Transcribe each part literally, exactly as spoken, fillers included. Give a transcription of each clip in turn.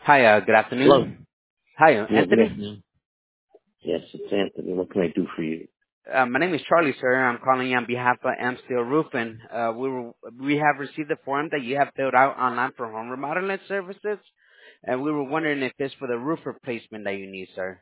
Hi, uh, good Hello. afternoon. Hi, uh, Yeah, good Anthony. afternoon. Yes, it's Anthony. What can I do for you? Uh, my name is Charlie, sir. I'm calling you on behalf of M Steel Roofing. Uh, we were, we have received the form that you have filled out online for home remodeling services, and we were wondering if it's for the roof replacement that you need, sir.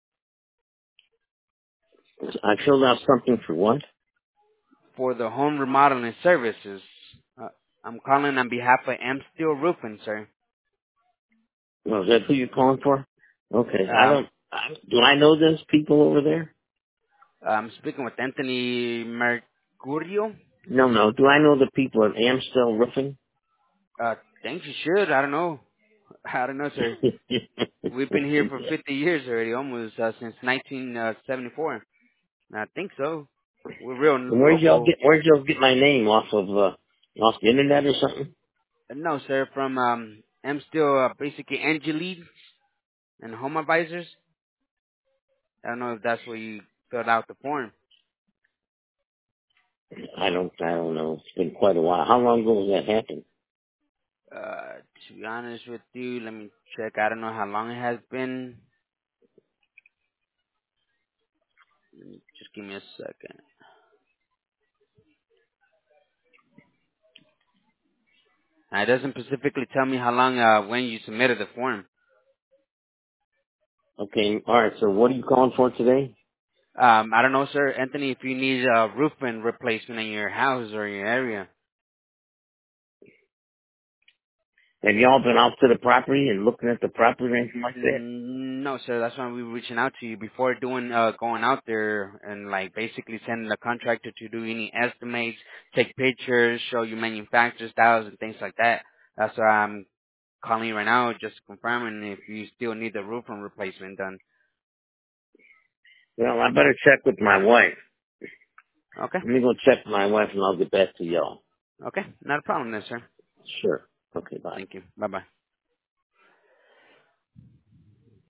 I filled out something for what? For the home remodeling services, uh, I'm calling on behalf of M Steel Roofing, sir. Well, is that who you're calling for? Okay. I Um, don't, I, do I know those people over there? I'm speaking with Anthony Mercurio. No, no. Do I know the people at Amstel Roofing? Uh, think you should. I don't know. I don't know, sir. We've been here for fifty years already, almost uh, since nineteen seventy-four. I think so. We're real And where'd y'all local. get, where'd y'all get my name off of, uh, off the internet or something? No, sir, from um, I'm still uh, basically Angelique and Home Advisors. I don't know if that's where you filled out the form. I don't, I don't know. It's been quite a while. How long ago was that happen? Uh, to be honest with you, let me check. I don't know how long it has been. Just give me a second. Uh, It doesn't specifically tell me how long uh, when you submitted the form. Okay. All right. So what are you calling for today? Um, I don't know, sir, Anthony, if you need a roofing replacement in your house or your area. Have y'all been out to the property and looking at the property or anything like that? Mm, No, sir. That's why we were reaching out to you before doing uh going out there and like basically sending the contractor to do any estimates, take pictures, show you manufacturer styles and things like that. That's why I'm calling you right now, just confirming if you still need the roofing replacement done. Well, I better check with my wife. Okay. Let me go check with my wife and I'll get back to y'all. Okay. Not a problem then, sir. Sure. Okay, bye. Thank you. Bye bye.